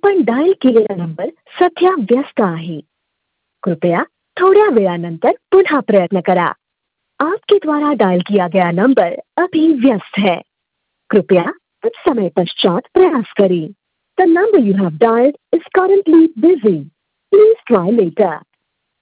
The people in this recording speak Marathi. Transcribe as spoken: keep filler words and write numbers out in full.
आपण डायल केलेला नंबर सध्या व्यस्त आहे. कृपया थोड्या वेळानंतर पुनः प्रयत्न करा. आपके द्वारा डायल किया गया नंबर अभी व्यस्त है. कृपया कुछ समय पश्चात प्रयास करें. The number you have dialed is currently busy. Please try later.